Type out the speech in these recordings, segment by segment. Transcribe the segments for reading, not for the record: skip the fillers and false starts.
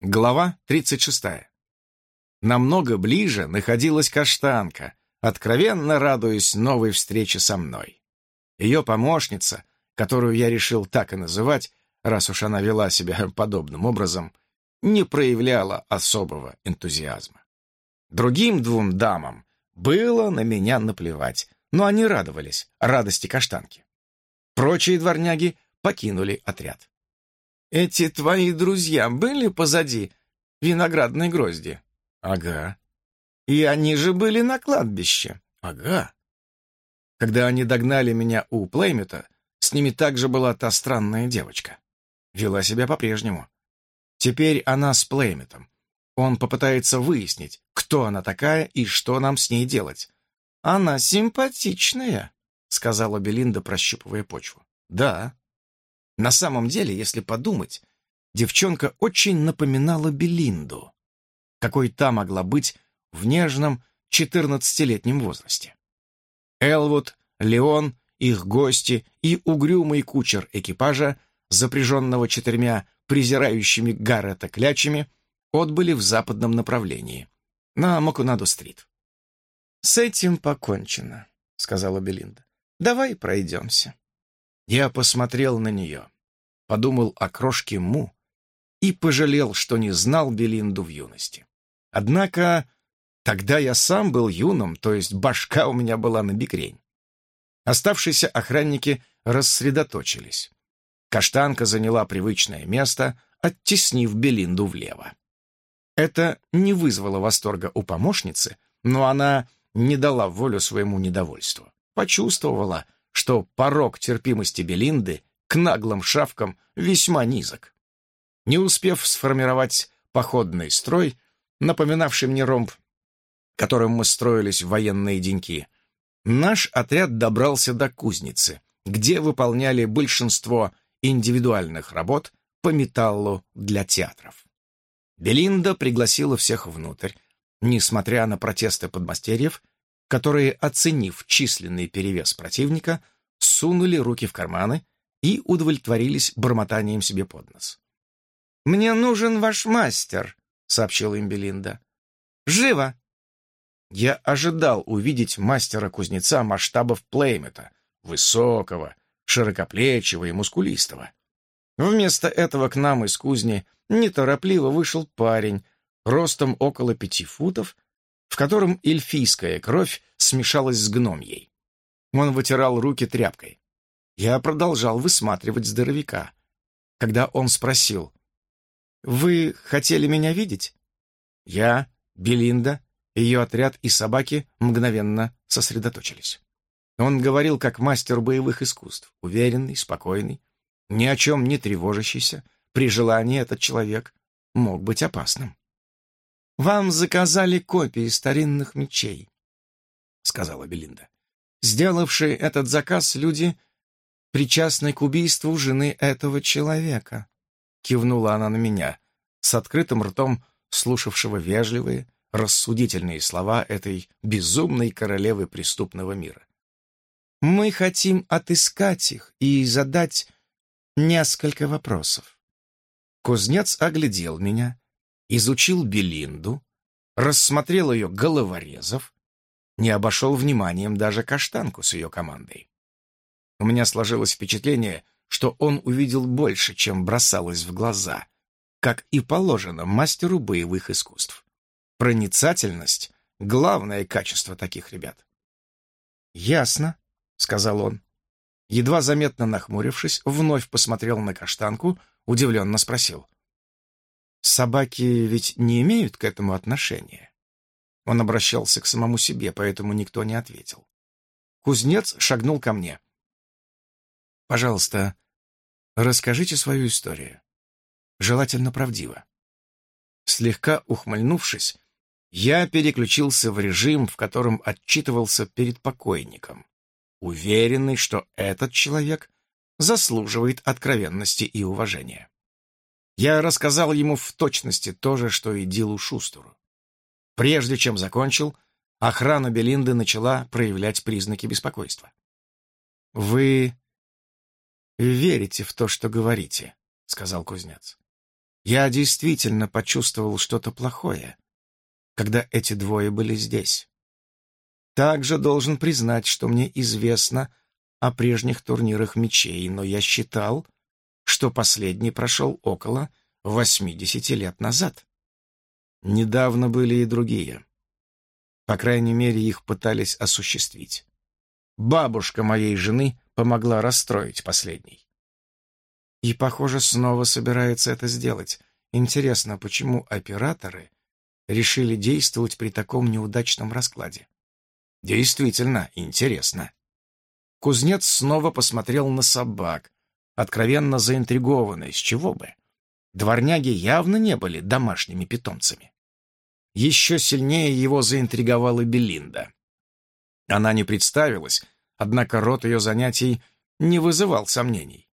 Глава 36. Намного ближе находилась Каштанка, откровенно радуясь новой встрече со мной. Ее помощница, которую я решил так и называть, раз уж она вела себя подобным образом, не проявляла особого энтузиазма. Другим двум дамам было на меня наплевать, но они радовались радости Каштанки. Прочие дворняги покинули отряд. «Эти твои друзья были позади виноградной грозди?» «Ага». «И они же были на кладбище?» «Ага». Когда они догнали меня у Плеймута, с ними также была та странная девочка. Вела себя по-прежнему. Теперь она с Плеймутом. Он попытается выяснить, кто она такая и что нам с ней делать. «Она симпатичная», — сказала Белинда, прощупывая почву. «Да». На самом деле, если подумать, девчонка очень напоминала Белинду, какой та могла быть в нежном 14-летнем возрасте. Элвуд, Леон, их гости и угрюмый кучер экипажа, запряженного 4 презирающими Гаррета клячами, отбыли в западном направлении, на Макунаду-стрит. «С этим покончено», — сказала Белинда. «Давай пройдемся». Я посмотрел на нее, подумал о крошке Му и пожалел, что не знал Белинду в юности. Однако тогда я сам был юным, то есть башка у меня была набекрень. Оставшиеся охранники рассредоточились. Каштанка заняла привычное место, оттеснив Белинду влево. Это не вызвало восторга у помощницы, но она не дала волю своему недовольству. Почувствовала, что порог терпимости Белинды к наглым шавкам весьма низок. Не успев сформировать походный строй, напоминавший мне ромб, которым мы строились в военные деньки, наш отряд добрался до кузницы, где выполняли большинство индивидуальных работ по металлу для театров. Белинда пригласила всех внутрь, несмотря на протесты подмастерьев, которые, оценив численный перевес противника, сунули руки в карманы и удовлетворились бормотанием себе под нос. «Мне нужен ваш мастер», — сообщила им Белинда. «Живо!» Я ожидал увидеть мастера-кузнеца масштабов Плеймута, высокого, широкоплечего и мускулистого. Вместо этого к нам из кузни неторопливо вышел парень, ростом около 5 футов, в котором эльфийская кровь смешалась с гномьей. Он вытирал руки тряпкой. Я продолжал высматривать здоровяка. Когда он спросил: «Вы хотели меня видеть?» Я, Белинда, ее отряд и собаки мгновенно сосредоточились. Он говорил как мастер боевых искусств, уверенный, спокойный, ни о чем не тревожащийся. При желании этот человек мог быть опасным. «Вам заказали копии старинных мечей», — сказала Белинда. «Сделавшие этот заказ люди, причастны к убийству жены этого человека», — кивнула она на меня, с открытым ртом слушавшего вежливые, рассудительные слова этой безумной королевы преступного мира. «Мы хотим отыскать их и задать несколько вопросов». Кузнец оглядел меня, изучил Белинду, рассмотрел ее головорезов, не обошел вниманием даже Каштанку с ее командой. У меня сложилось впечатление, что он увидел больше, чем бросалось в глаза, как и положено мастеру боевых искусств. Проницательность — главное качество таких ребят. «Ясно», — сказал он. Едва заметно нахмурившись, вновь посмотрел на Каштанку, удивленно спросил: «Собаки ведь не имеют к этому отношения?» Он обращался к самому себе, поэтому никто не ответил. Кузнец шагнул ко мне. «Пожалуйста, расскажите свою историю. Желательно правдиво». Слегка ухмыльнувшись, я переключился в режим, в котором отчитывался перед покойником, уверенный, что этот человек заслуживает откровенности и уважения. Я рассказал ему в точности то же, что и Дилу Шустеру. Прежде чем закончил, охрана Белинды начала проявлять признаки беспокойства. «Вы верите в то, что говорите», — сказал кузнец. Я действительно почувствовал что-то плохое, когда эти двое были здесь. Также должен признать, что мне известно о прежних турнирах мечей, но я считал, что последний прошел около 80 лет назад. Недавно были и другие. По крайней мере, их пытались осуществить. Бабушка моей жены помогла расстроить последний. И, похоже, снова собирается это сделать. Интересно, почему операторы решили действовать при таком неудачном раскладе? Действительно интересно. Кузнец снова посмотрел на собак, откровенно заинтригованный, с чего бы. Дворняги явно не были домашними питомцами. Еще сильнее его заинтриговала Белинда. Она не представилась, однако род ее занятий не вызывал сомнений.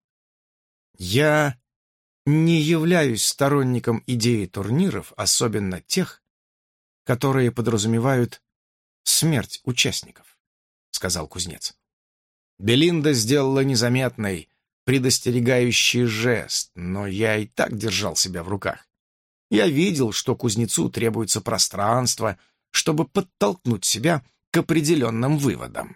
Я не являюсь сторонником идеи турниров, особенно тех, которые подразумевают смерть участников, сказал кузнец. Белинда сделала незаметный, предостерегающий жест, но я и так держал себя в руках. Я видел, что кузнецу требуется пространство, чтобы подтолкнуть себя к определенным выводам.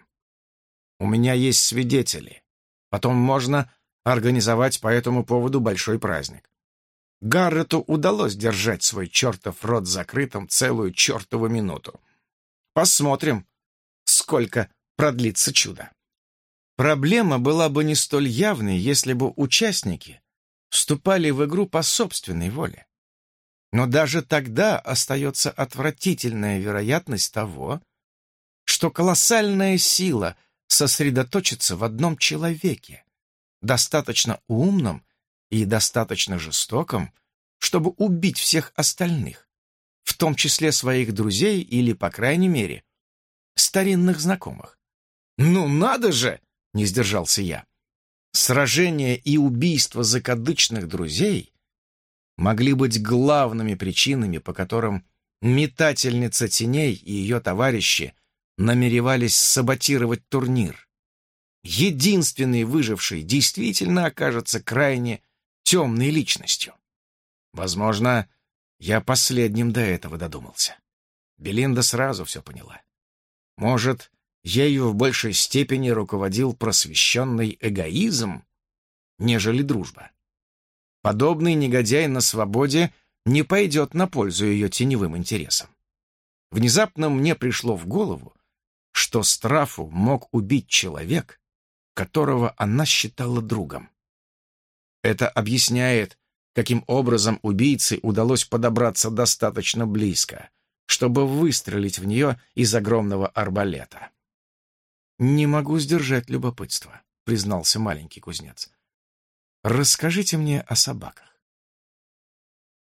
У меня есть свидетели. Потом можно организовать по этому поводу большой праздник. Гаррету удалось держать свой чертов рот закрытым целую чертову минуту. Посмотрим, сколько продлится чудо. Проблема была бы не столь явной, если бы участники вступали в игру по собственной воле. Но даже тогда остается отвратительная вероятность того, что колоссальная сила сосредоточится в одном человеке, достаточно умном и достаточно жестоком, чтобы убить всех остальных, в том числе своих друзей или, по крайней мере, старинных знакомых. «Ну надо же!» — не сдержался я. Сражение и убийство закадычных друзей могли быть главными причинами, по которым метательница теней и ее товарищи намеревались саботировать турнир. Единственный выживший действительно окажется крайне темной личностью. Возможно, я последним до этого додумался. Белинда сразу все поняла. Может, ею в большей степени руководил просвещенный эгоизм, нежели дружба. Подобный негодяй на свободе не пойдет на пользу ее теневым интересам. Внезапно мне пришло в голову, что Страфу мог убить человек, которого она считала другом. Это объясняет, каким образом убийце удалось подобраться достаточно близко, чтобы выстрелить в нее из огромного арбалета. «Не могу сдержать любопытство», — признался маленький кузнец. «Расскажите мне о собаках».